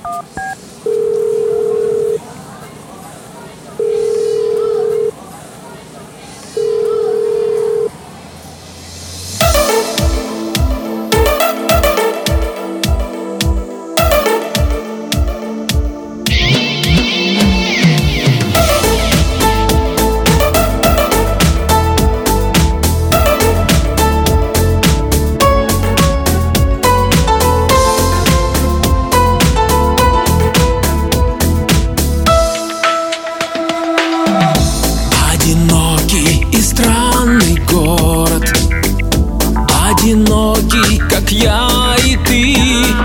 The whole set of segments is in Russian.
Одинокий и странный город, одинокий, как я и ты.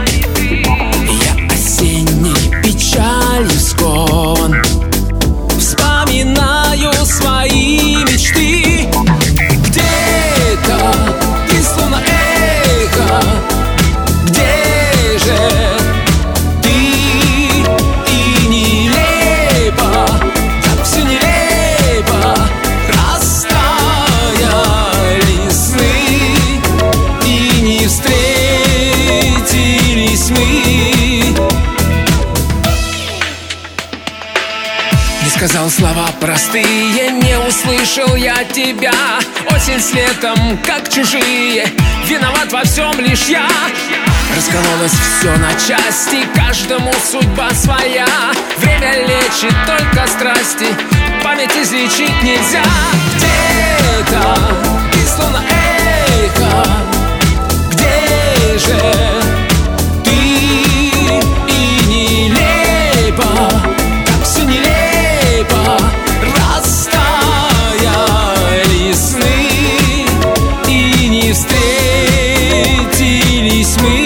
Я осенней печалью скован, вспоминаю свои мечты. Где-то ты словно эхо, где же ты? И нелепо, так все нелепо, растаяли сны, и не встретились мы. Не сказал слова простые, не услышал я тебя. Осень с летом, как чужие, виноват во всем лишь я. Раскололось все на части, каждому судьба своя. Время лечит только страсти, память излечить нельзя. Где-то ты словно эхо, где же ты? И нелепо, так все нелепо, растаяли сны, и не встретились мы.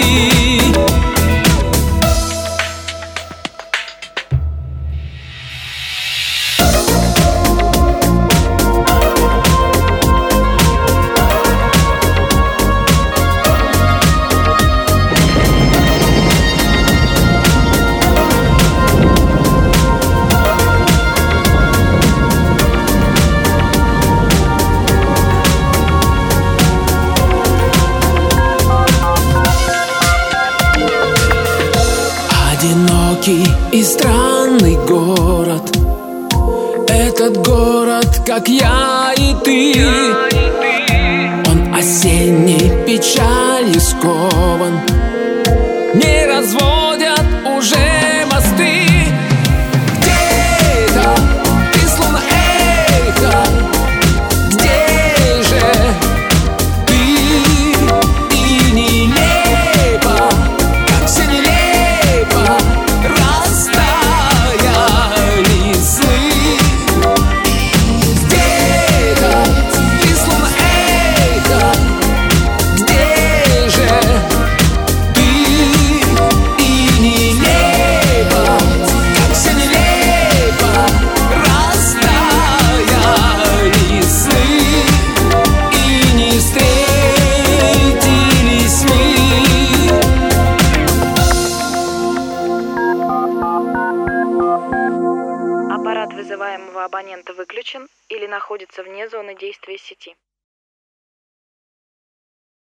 Одинокий и странный город, этот город, как я и ты. Он осенней печалью скован, не разводят уже мосты. Где-то ты словно эхо, где же ты? И нелепо, как все нелепо, растаяли сны. Где-то ты словно эхо, где же ты? И нелепо, как все нелепо, растаяли сны, и не встретились мы. Аппарат вызываемого абонента выключен или находится вне зоны действия сети.